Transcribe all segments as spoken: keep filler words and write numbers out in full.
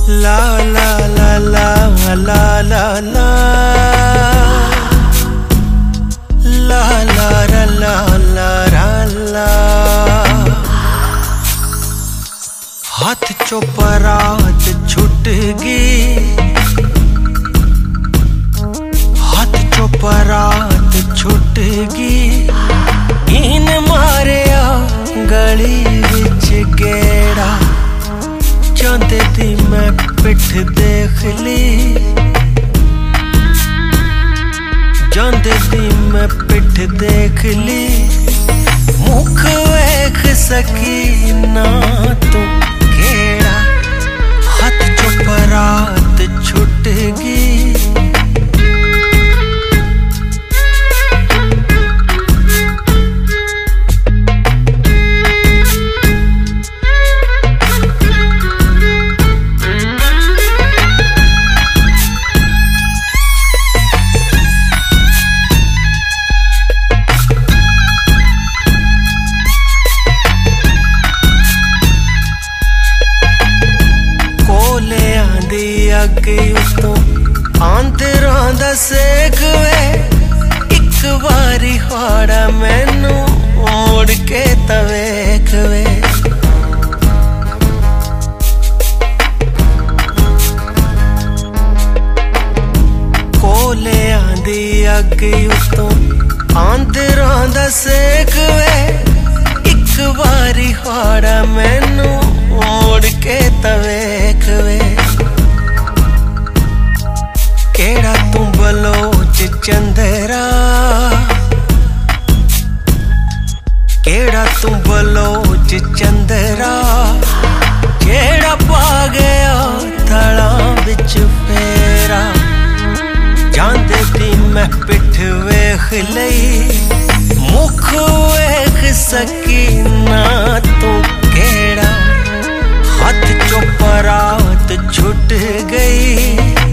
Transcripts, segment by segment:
La la la la la la la La la la la la la हाथ चो परात छुट गई, हाथ चो परात छुट गई। इन मारिया गली विच गेड़ा, चांदे दी मैं पिठ देख ली, चांदे दी मैं पिठ देख ली। मुख वेख सकी ना तू केड़ा, हाथ चो परात छुट गई। अगे उतों आंदरां दा सेक वे, इक बारी हाड़ा मैनू मोड़ के तवेख वे। कोले आंदी अगे उतों आंदरां दा सेक वे, इक बारी हाड़ा मैनू मोड़ के तवेख वे। केड़ा तू बलोच चंदेरा, केड़ा तू बलोच चंदेरा, केड़ा पा गया थड़ा बिच फेरा। जांदे दी मैं पिठ वेख लई, मुख वेख सकी ना तू केड़ा, हाथ चो परात छुट गई।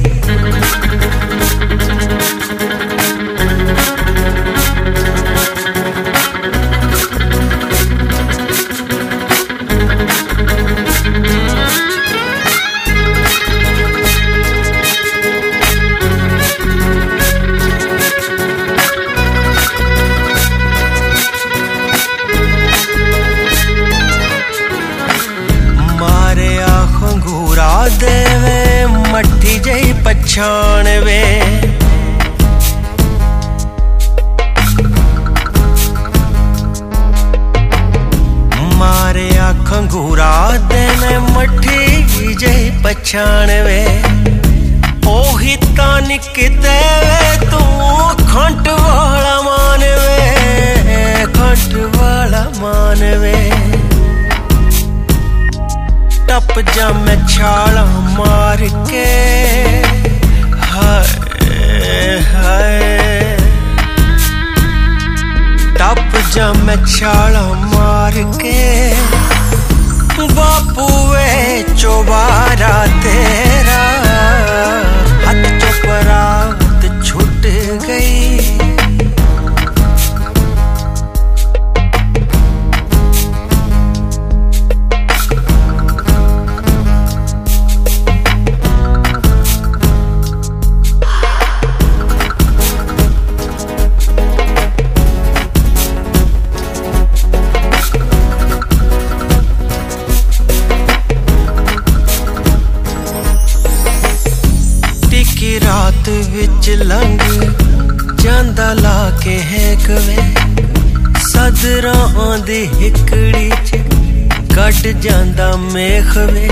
देवे मट्ठी जई पछाण वे, मारे खंगूरा देने मट्ठी जई पछाण वे। ओही तानिक देवे तू खंट वाला मान वे, खंट वाला मान वे। टप जा मैं छाला मार के, हाय हाय। टप जा मैं छाला मार के, बापू वे चौबारा तेरा, हाथ चो परात छुट गई। रात विच लंघ जांदा ला के हेक वे, सदरां दी हिकड़ी च कट जांदा मेख वे।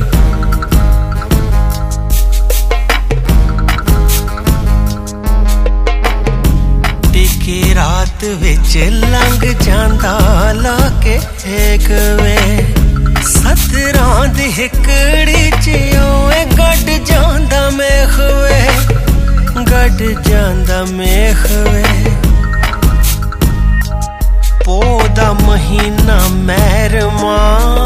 टिकी रात विच लंघ जांदा ला के हेक वे, सदरां दी हिकड़ी च ओए गड जांदा मेख वे, गड जांदा मेख वे। पौधा महीना महरमा